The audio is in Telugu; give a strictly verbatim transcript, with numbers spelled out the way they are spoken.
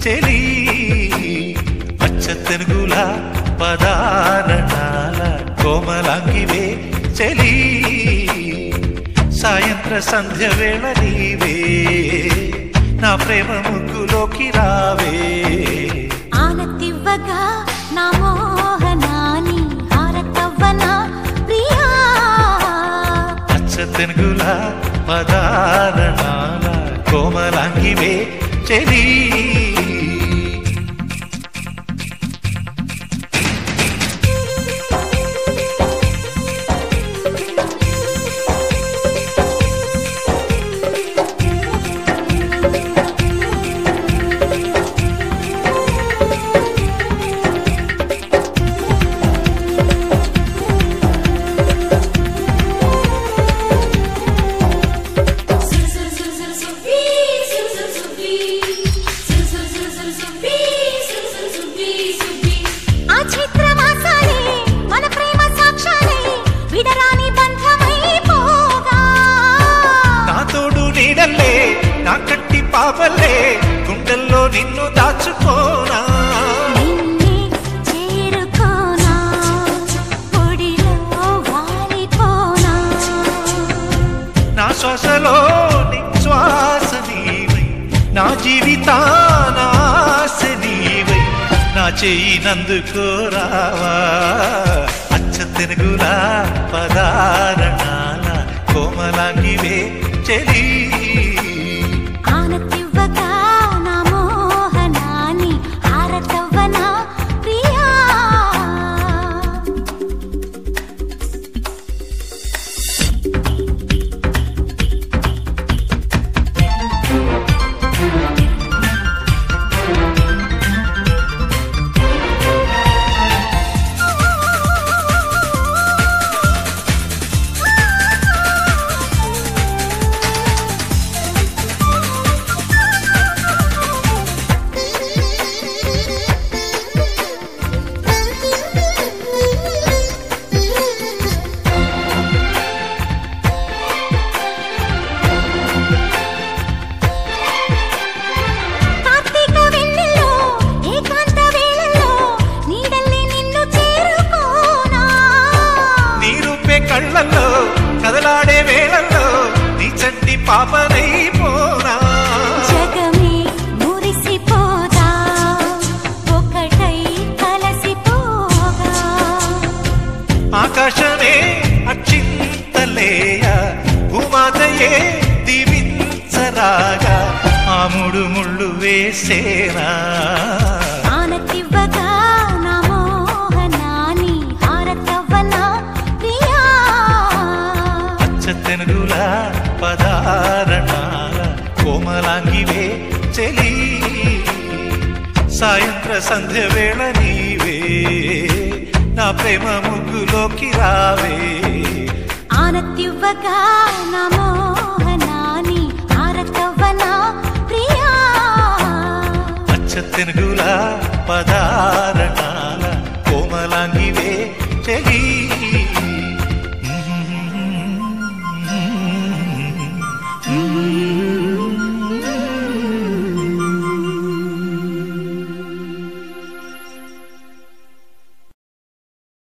చెలి అచ్చ తెనుగుల పదారణాల కోమలాంగివే చెలి సాయంత్ర సంధ్య వేళ నీవే నా ప్రేమ ముగ్గులోకి రావే ఆనతివ్వగా నా మోహనాని హారతవ్వన ప్రియా అచ్చ తెనుగుల పదారణాల కోమలాంగివే చెలి నా కట్టి పాపలే గుండెల్లో నిన్ను దాచుకోనా నిన్నే చేరుకోనా పొడిలో వాలిపోనా నా శ్వాసలో నిశ్వాస నీవై నా జీవితాన ఆశ నీవై నా చెయ్యి నందుకోరావా అచ్చ తెనుగుల పదారణాల కోమలాంగివే చెలి ఆనతివ్వగా నా మోహనాని హారతవ్వన ప్రియా కళ్ళల్లో కదలాడే వేళల్లో నీ చంటి పాపనైపోనా జగమే మురిసిపోదా ఒకటై కలసిపోగా ఆకాశమే అక్షింతలేయ భూమాతయే దీవించరాగా ఆ ముడు ముళ్ళు వేసేనా ఆనతివ్వగా నా మోహనాని హారతవ్వన తెనుగుల పదారణాల కోమలాంగివే చెలి సాయంత్ర సంధ్య వేళ నీవే నా ప్రేమ ముగ్గులోకి రావే ఆనతివ్వగా నా మోహనాని హారతవ్వన ప్రియా అచ్చ తెనుగుల పదారణాల కోమలాంగివే చెలి